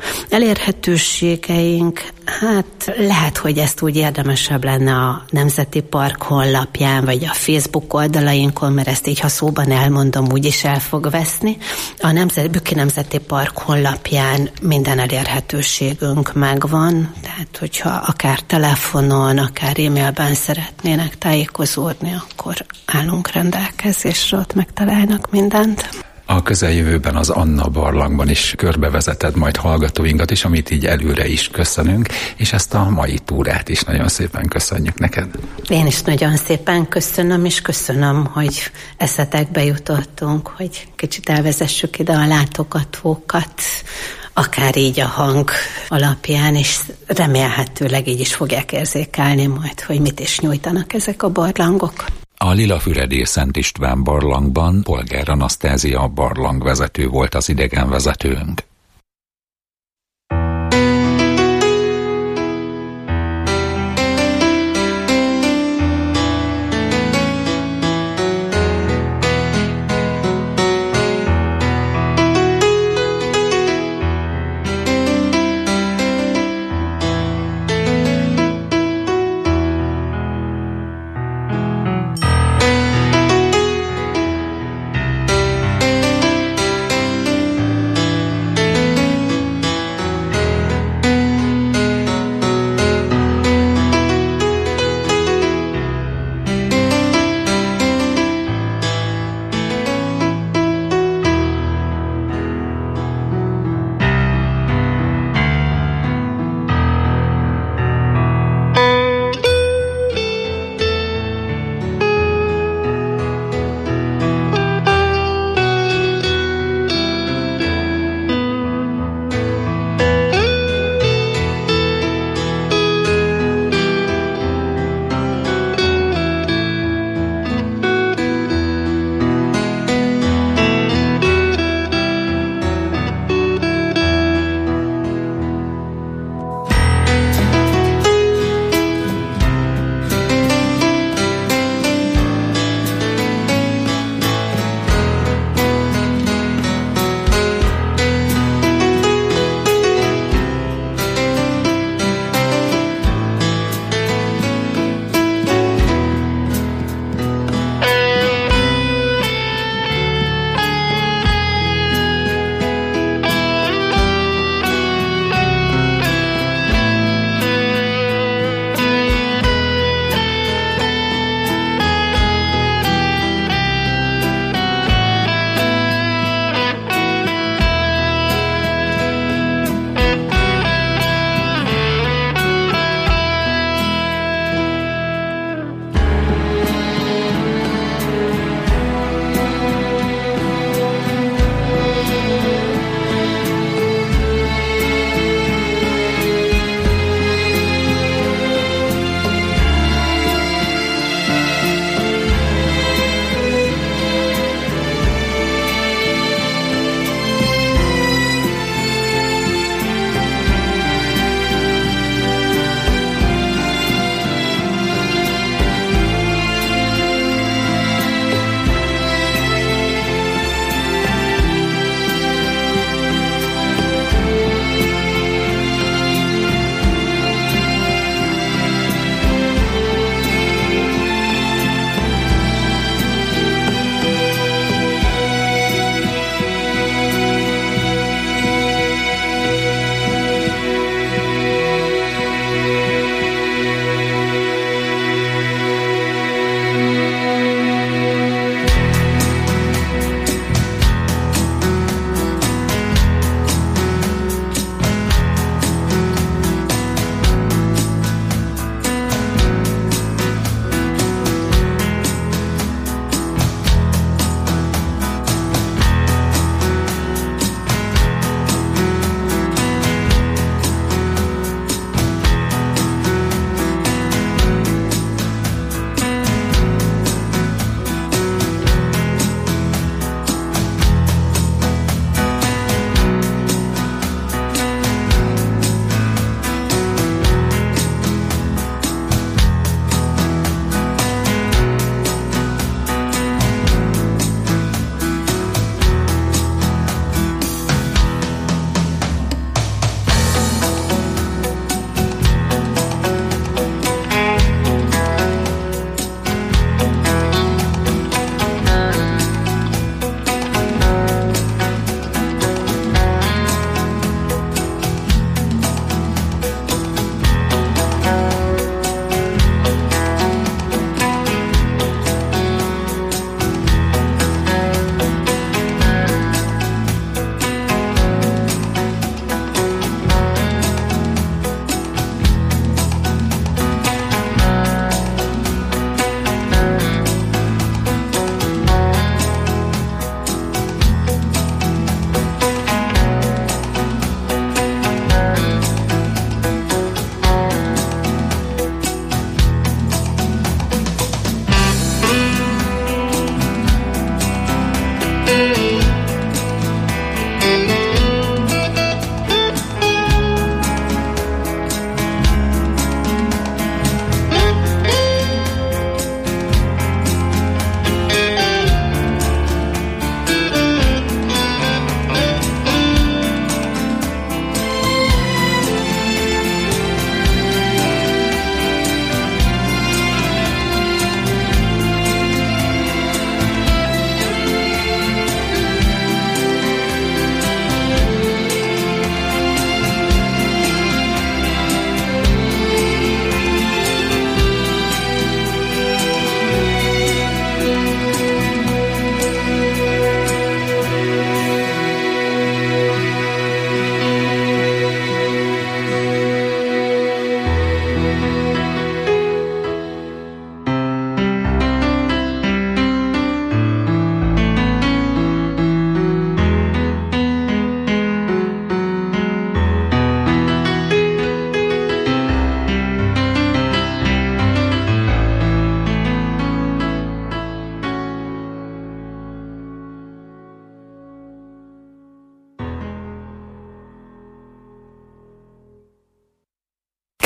Elérhetőségeink, hát lehet, hogy ezt úgy érdemesebb lenne a Nemzeti Park honlapján, vagy a Facebook oldalainkon, mert ezt így, ha szóban elmondom, úgyis el fog veszni. A Nemzet, Bükki Nemzeti Park honlapján minden elérhetőségünk megvan, tehát hogyha akár telefonon, akár e-mailben szeretnének tájékozódni, akkor állunk rendelkezésre, ott megtalálnak mindent. A közeljövőben az Anna barlangban is körbevezeted majd hallgatóinkat is, amit így előre is köszönünk, és ezt a mai túrát is nagyon szépen köszönjük neked. Én is nagyon szépen köszönöm, és köszönöm, hogy eszetekbe jutottunk, hogy kicsit elvezessük ide a látogatókat, akár így a hang alapján, és remélhetőleg így is fogják érzékelni majd, hogy mit is nyújtanak ezek a barlangok. A Lilafüredér Szent István barlangban Polgár Anasztázia barlangvezető volt az idegenvezetőnk.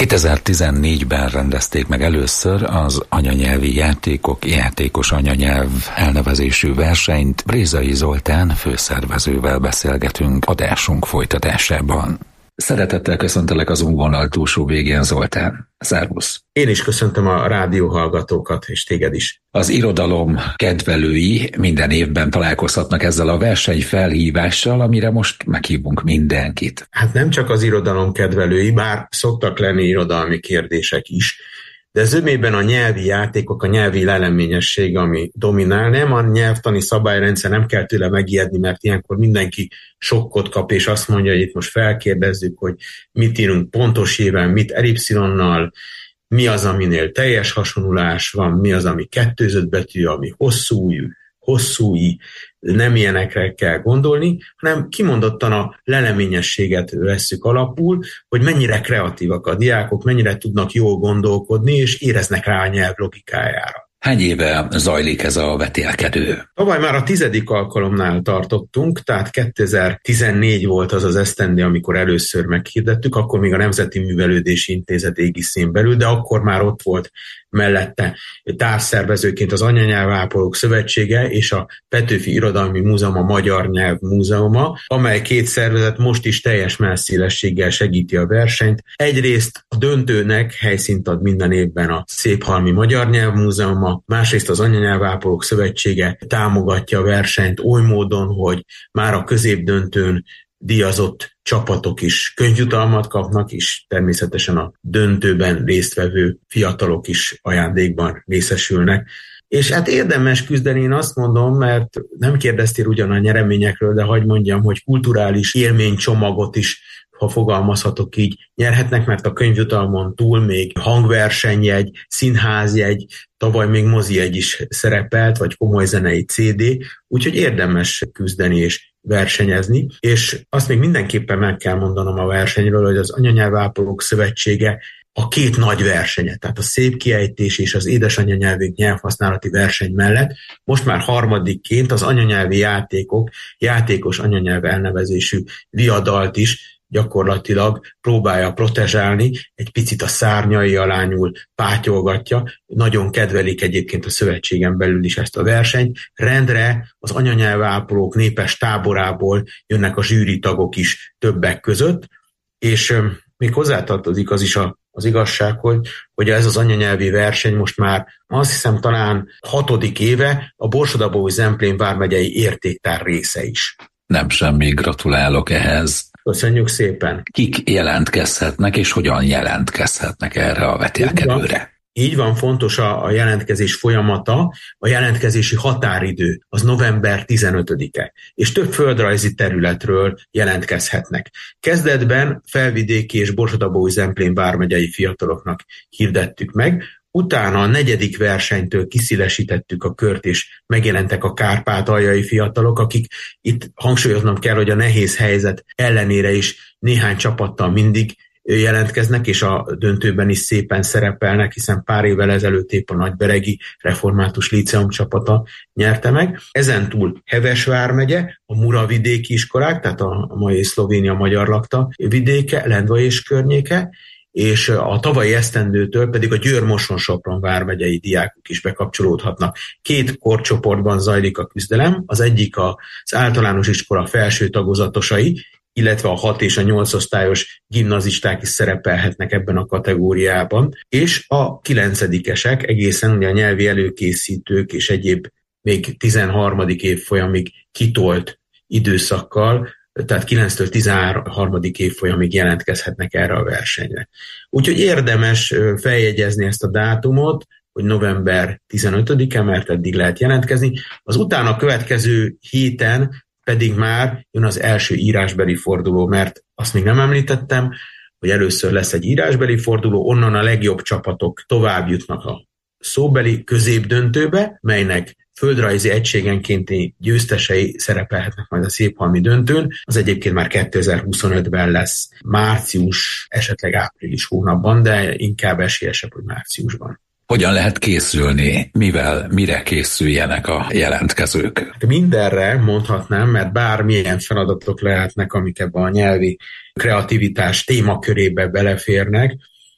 kétezer-tizennégyben rendezték meg először az anyanyelvi játékok játékos anyanyelv elnevezésű versenyt. Brézai Zoltán főszervezővel beszélgetünk adásunk folytatásában. Szeretettel köszöntelek az vonal túlsó végén, Zoltán. Szervusz! Én is köszöntöm a rádióhallgatókat, és téged is. Az irodalom kedvelői minden évben találkozhatnak ezzel a versenyfelhívással, amire most meghívunk mindenkit. Hát nem csak az irodalom kedvelői, bár szoktak lenni irodalmi kérdések is, de zömében a nyelvi játékok, a nyelvi leleményesség, ami dominál, nem a nyelvtani szabályrendszer, nem kell tőle megijedni, mert ilyenkor mindenki sokkot kap, és azt mondja, hogy itt most felkérdezzük, hogy mit írunk pontos éven, mit elipszilonnal, mi az, aminél teljes hasonlulás van, mi az, ami kettőzött betű, ami hosszú, hosszúi, nem ilyenekre kell gondolni, hanem kimondottan a leleményességet vesszük alapul, hogy mennyire kreatívak a diákok, mennyire tudnak jól gondolkodni, és éreznek rá a nyelv logikájára. Hány éve zajlik ez a vetélkedő? Tavaly már a tizedik alkalomnál tartottunk, tehát kétezer-tizennégy volt az az esztendő, amikor először meghirdettük, akkor még a Nemzeti Művelődési Intézet égiszén belül, de akkor már ott volt mellette társszervezőként az Anyanyelvápolók Szövetsége és a Petőfi Irodalmi Múzeum, a Magyar Nyelv Múzeuma, amely két szervezet most is teljes mellszélességgel segíti a versenyt. Egyrészt a döntőnek helyszínt ad minden évben a Széphalmi Magyar Nyelv Múzeuma, másrészt az Anyanyelvápolók Szövetsége támogatja a versenyt oly módon, hogy már a középdöntőn díjazott csapatok is könyvjutalmat kapnak, és természetesen a döntőben résztvevő fiatalok is ajándékban részesülnek. És hát érdemes küzdeni, én azt mondom, mert nem kérdeztél ugyan a nyereményekről, de hadd mondjam, hogy kulturális élménycsomagot is, ha fogalmazhatok így, nyerhetnek, mert a könyvjutalmon túl még hangversenyjegy, színházjegy, tavaly még mozijegy is szerepelt, vagy komoly zenei cé dé, úgyhogy érdemes küzdeni és versenyezni, és azt még mindenképpen meg kell mondanom a versenyről, hogy az Anyanyelvápolók Szövetsége a két nagy versenye, tehát a szép kiejtés és az édesanyanyelvünk nyelvhasználati verseny mellett most már harmadikként az anyanyelvi játékok, játékos anyanyelv elnevezésű viadalt is gyakorlatilag próbálja protezsálni, egy picit a szárnyai alá nyúl, pátyolgatja, nagyon kedvelik egyébként a szövetségen belül is ezt a versenyt. Rendre az anyanyelvápolók népes táborából jönnek a zsűri tagok is többek között, és euh, még hozzátartozik az is a, az igazság, hogy, hogy ez az anyanyelvi verseny most már azt hiszem talán hatodik éve a Borsod-Abaúj-Zemplén vármegyei értéktár része is. Nem semmi, gratulálok ehhez. Köszönjük szépen. Kik jelentkezhetnek, és hogyan jelentkezhetnek erre a vetélkedőre? Így van, fontos a, a jelentkezés folyamata, a jelentkezési határidő az november tizenötödike, és több földrajzi területről jelentkezhetnek. Kezdetben felvidéki és Borsod-Abaúj-Zemplén vármegyei fiataloknak hirdettük meg, utána a negyedik versenytől kiszélesítettük a kört, és megjelentek a kárpátaljai fiatalok, akik itt hangsúlyoznom kell, hogy a nehéz helyzet ellenére is néhány csapattal mindig jelentkeznek, és a döntőben is szépen szerepelnek, hiszen pár évvel ezelőtt épp a Nagyberegi Református Líceum csapata nyerte meg. Ezentúl Heves vármegye, a Muravidéki iskolák, tehát a mai Szlovénia magyar lakta vidéke, Lendvai és környéke, és a tavalyi esztendőtől pedig a Győr-Moson-Sopron vármegyei diákok is bekapcsolódhatnak. Két korcsoportban zajlik a küzdelem, az egyik az általános iskola felső tagozatosai, illetve a hat és a nyolc osztályos gimnazisták is szerepelhetnek ebben a kategóriában, és a kilencedikesek egészen ugye a nyelvi előkészítők és egyéb még tizenharmadik évfolyamig kitolt időszakkal, tehát kilenctől tizenharmadik évfolyamig jelentkezhetnek erre a versenyre. Úgyhogy érdemes feljegyezni ezt a dátumot, hogy november tizenötödike, mert eddig lehet jelentkezni. Az utána következő héten pedig már jön az első írásbeli forduló, mert azt még nem említettem, hogy először lesz egy írásbeli forduló, onnan a legjobb csapatok tovább jutnak a szóbeli középdöntőbe, melynek földrajzi egységenkénti győztesei szerepelhetnek majd a Széphalmi döntőn. Az egyébként már kétezer-huszonötben lesz, március, esetleg április hónapban, de inkább esélyesebb, hogy márciusban. Hogyan lehet készülni? Mivel, mire készüljenek a jelentkezők? Mindenre mondhatnám, mert bármilyen feladatok lehetnek, amik ebben a nyelvi kreativitás témakörébe beleférnek.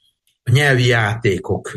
a nyelvi játékok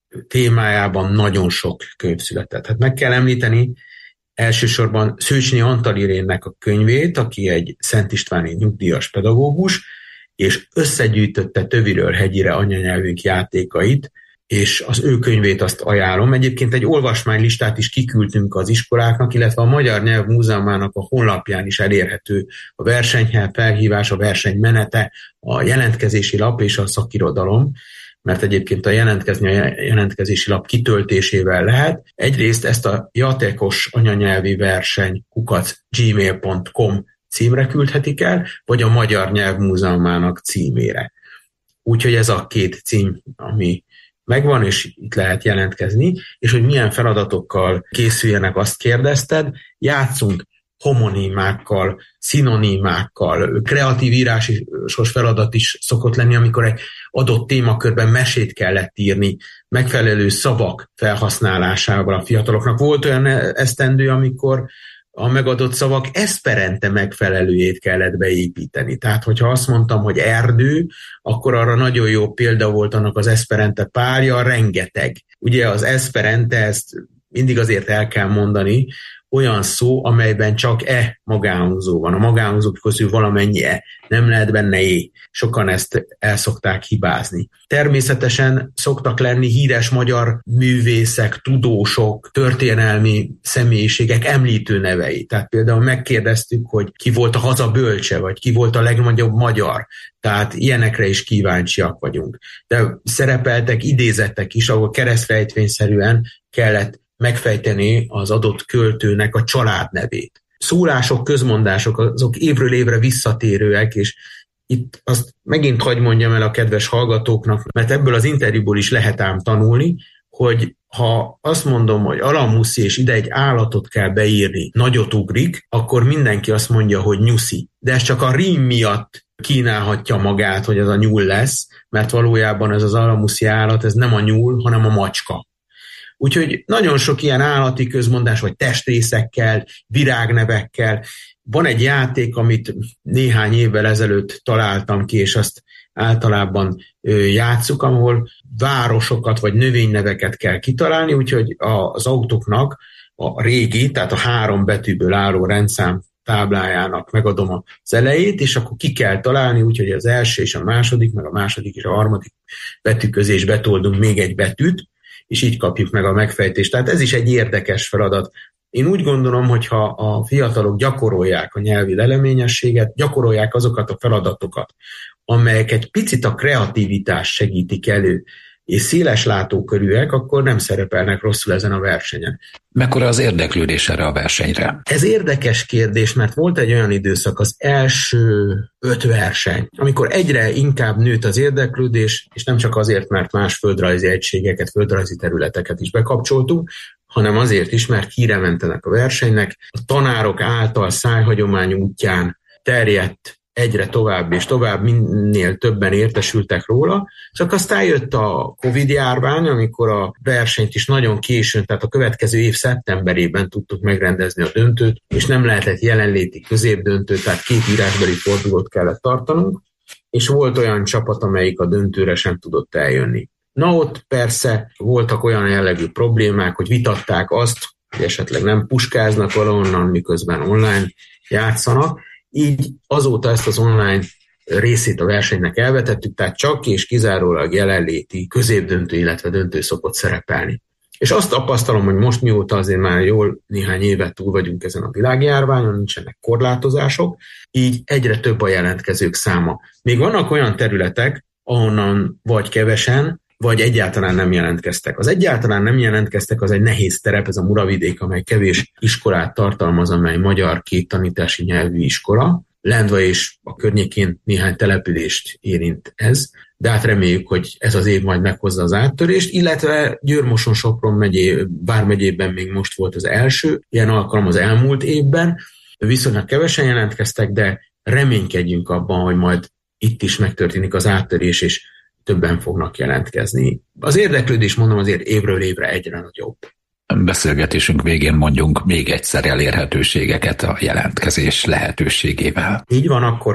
témájában nagyon sok könyv született. Hát meg kell említeni elsősorban Szőcsné Antal Irénnek a könyvét, aki egy Szent Istváni nyugdíjas pedagógus, és összegyűjtötte töviről hegyire anyanyelvünk játékait, és az ő könyvét azt ajánlom. Egyébként egy olvasmánylistát is kiküldtünk az iskoláknak, illetve a Magyar Nyelv Múzeumának a honlapján is elérhető a versenyhely felhívás, a verseny menete, a jelentkezési lap és a szakirodalom, mert egyébként a jelentkezni a jelentkezési lap kitöltésével lehet. Egyrészt ezt a játékos anyanyelvi verseny kukac gmail pont com címre küldhetik el, vagy a Magyar Nyelv Múzeumának címére. Úgyhogy ez a két cím, ami megvan, és itt lehet jelentkezni, és hogy milyen feladatokkal készüljenek, azt kérdezted. Játszunk homonímákkal, szinonimákkal, kreatív írásos feladat is szokott lenni, amikor egy adott témakörben mesét kellett írni, megfelelő szavak felhasználásával a fiataloknak. Volt olyan esztendő, amikor a megadott szavak eszperente megfelelőjét kellett beépíteni. Tehát, hogyha azt mondtam, hogy erdő, akkor arra nagyon jó példa volt annak az eszperente párja, rengeteg. Ugye az eszperente, ezt mindig azért el kell mondani, olyan szó, amelyben csak e magánhangzó van. A magánhangzók közül valamennyi e, nem lehet benne é. Sokan ezt el szokták hibázni. Természetesen szoktak lenni híres magyar művészek, tudósok, történelmi személyiségek említő nevei. Tehát például megkérdeztük, hogy ki volt a haza bölcse, vagy ki volt a legnagyobb magyar. Tehát ilyenekre is kíváncsiak vagyunk. De szerepeltek idézetek is, ahol keresztfejtvényszerűen kellett megfejteni az adott költőnek a családnevét. Szólások, közmondások, azok évről évre visszatérőek, és itt azt megint hadd mondjam el a kedves hallgatóknak, mert ebből az interjúból is lehet ám tanulni, hogy ha azt mondom, hogy alamuszi, és ide egy állatot kell beírni, nagyot ugrik, akkor mindenki azt mondja, hogy nyuszi. De ez csak a rím miatt kínálhatja magát, hogy az a nyúl lesz, mert valójában ez az alamuszi állat, ez nem a nyúl, hanem a macska. Úgyhogy nagyon sok ilyen állati közmondás, vagy testrészekkel, virágnevekkel. Van egy játék, amit néhány évvel ezelőtt találtam ki, és azt általában játsszuk, ahol városokat vagy növényneveket kell kitalálni, úgyhogy az autóknak a régi, tehát a három betűből álló rendszám táblájának megadom az elejét, és akkor ki kell találni, úgyhogy az első és a második, meg a második és a harmadik betű közé is betoldunk még egy betűt, és így kapjuk meg a megfejtést. Tehát ez is egy érdekes feladat. Én úgy gondolom, hogy ha a fiatalok gyakorolják a nyelvi leleményességet, gyakorolják azokat a feladatokat, amelyek egy picit a kreativitást segítik elő, és széles látókörűek, akkor nem szerepelnek rosszul ezen a versenyen. Mekkora az érdeklődés erre a versenyre? Ez érdekes kérdés, mert volt egy olyan időszak, az első öt verseny, amikor egyre inkább nőtt az érdeklődés, és nem csak azért, mert más földrajzi egységeket, földrajzi területeket is bekapcsoltunk, hanem azért is, mert híre mentenek a versenynek. A tanárok által szájhagyomány útján terjedt egyre tovább és tovább, minél többen értesültek róla, csak aztán jött a Covid-járvány, amikor a versenyt is nagyon későn, tehát a következő év szeptemberében tudtuk megrendezni a döntőt, és nem lehetett jelenléti középdöntőt, tehát két írásbeli fordulót kellett tartanunk, és volt olyan csapat, amelyik a döntőre sem tudott eljönni. Na ott persze voltak olyan jellegű problémák, hogy vitatták azt, hogy esetleg nem puskáznak valahonnan, miközben online játszanak. Így azóta ezt az online részét a versenynek elvetettük, tehát csak és kizárólag jelenléti középdöntő, illetve döntő szokott szerepelni. És azt tapasztalom, hogy most mióta azért már jól néhány évet túl vagyunk ezen a világjárványon, nincsenek korlátozások, így egyre több a jelentkezők száma. Még vannak olyan területek, ahonnan vagy kevesen, vagy egyáltalán nem jelentkeztek. Az egyáltalán nem jelentkeztek, az egy nehéz terep, ez a Muravidék, amely kevés iskolát tartalmaz, amely magyar kéttanítási nyelvű iskola. Lendva és a környékén néhány települést érint ez, de hát reméljük, hogy ez az év majd meghozza az áttörést, illetve Győr-Moson-Sopron megyé, vármegyében még most volt az első ilyen alkalom az elmúlt évben. Viszonylag kevesen jelentkeztek, de reménykedjünk abban, hogy majd itt is megtörténik az áttörés, és többen fognak jelentkezni. Az érdeklődés, mondom, azért évről évre egyre nagyobb. Beszélgetésünk végén mondjunk még egyszer elérhetőségeket a jelentkezés lehetőségével. Így van, akkor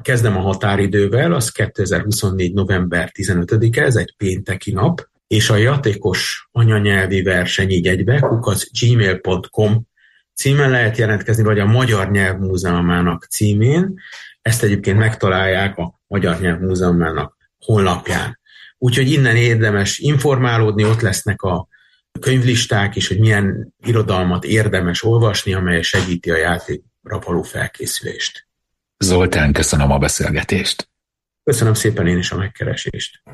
Kezdem a határidővel, az kétezer-huszonnégy. november tizenötödike, ez egy pénteki nap, és a játékos anyanyelvi verseny így egybe, kukac gmail pont com címen lehet jelentkezni, vagy a Magyar Nyelvmúzeumának címén. Ezt egyébként megtalálják a Magyar Nyelvmúzeumának honlapján. Úgyhogy innen érdemes informálódni, ott lesznek a könyvlisták is, hogy milyen irodalmat érdemes olvasni, amely segíti a játékra való felkészülést. Zoltán, köszönöm a beszélgetést. Köszönöm szépen én is a megkeresést.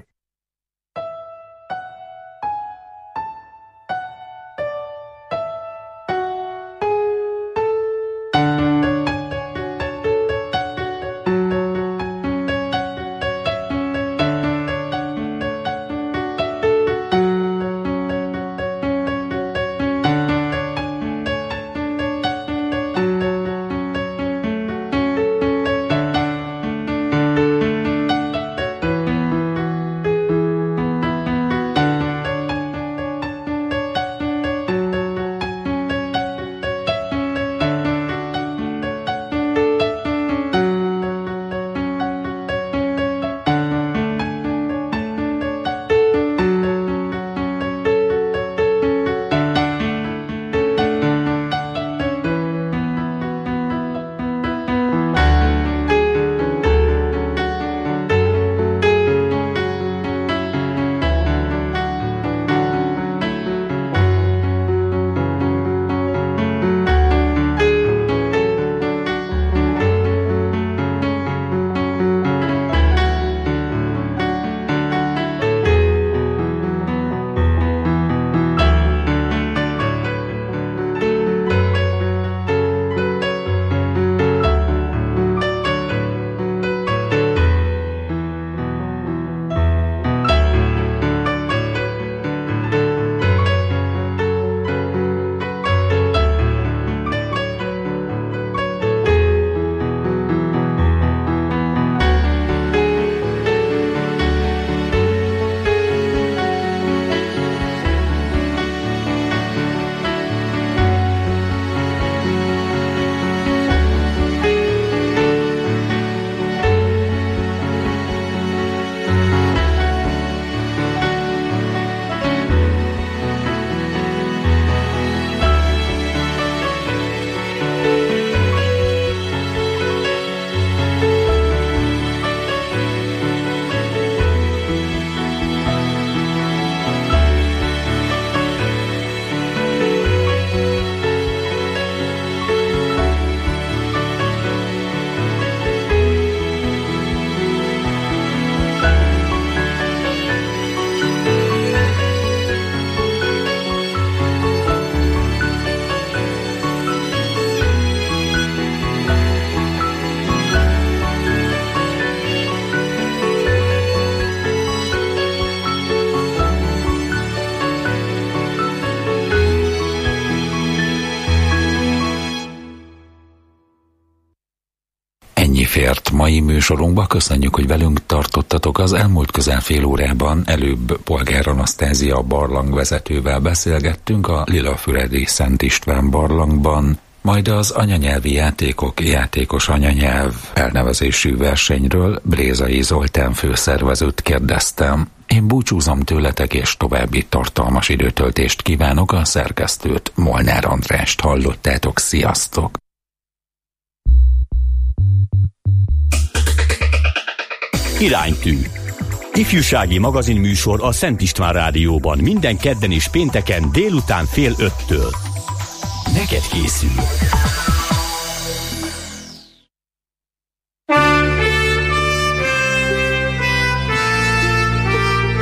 Fért mai műsorunkba. Köszönjük, hogy velünk tartottatok. Az elmúlt közel fél órában előbb Polgár Anasztázia barlangvezetővel beszélgettünk a Lilafüredi Szent István barlangban, majd az anyanyelvi játékok játékos anyanyelv elnevezésű versenyről Brézai Zoltán főszervezőt kérdeztem. Én búcsúzom tőletek, és további tartalmas időtöltést kívánok. A szerkesztőt, Molnár Andrást hallottátok. Sziasztok! Iránytű. Ifjúsági magazinműsor a Szent István Rádióban minden kedden és pénteken délután fél öttől. Neked készül.